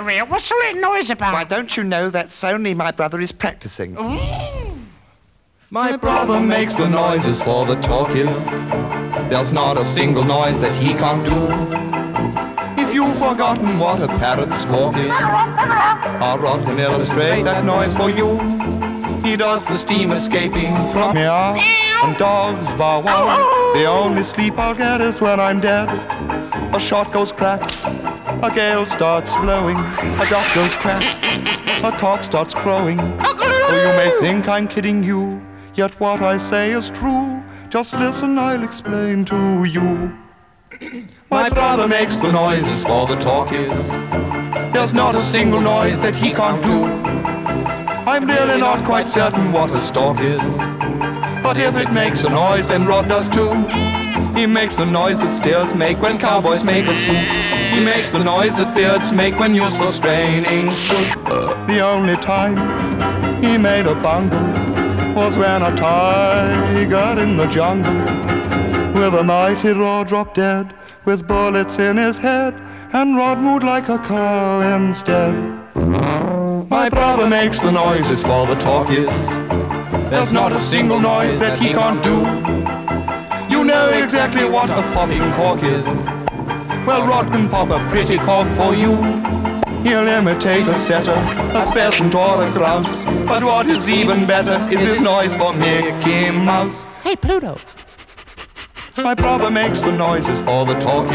real. What's all that noise about? Why, don't you know that's only my brother is practicing? My brother makes the noises for the talk is. There's not a single noise that he can't do. If you've forgotten what a parrot's squawk is, our Rod can illustrate that noise for you. He does the steam escaping from meow, and dogs bow wow. The only sleep I'll get is when I'm dead. A shot goes crack, a gale starts blowing, a duck goes crack, a cock starts crowing. Oh, you may think I'm kidding you, yet what I say is true. Just listen, I'll explain to you. My brother makes the noises for the talk is. There's not a single noise that he can't do. I'm really not quite certain what a stork is, but if it makes a noise, then Rod does too. He makes the noise that steers make when cowboys make a swoop. He makes the noise that beards make when used for straining soup. The only time he made a bungle was when a tiger in the jungle with a mighty Rod dropped dead, with bullets in his head, and Rod mooed like a cow instead. My brother makes the noises for the talk is. There's not a single noise that he can't do. You know exactly what a popping cork is. Well, Rod can pop a pretty cork for you. He'll imitate a setter, a pheasant or a grouse, but what is even better is his noise for Mickey Mouse. Hey, Pluto. My brother makes the noises for the talk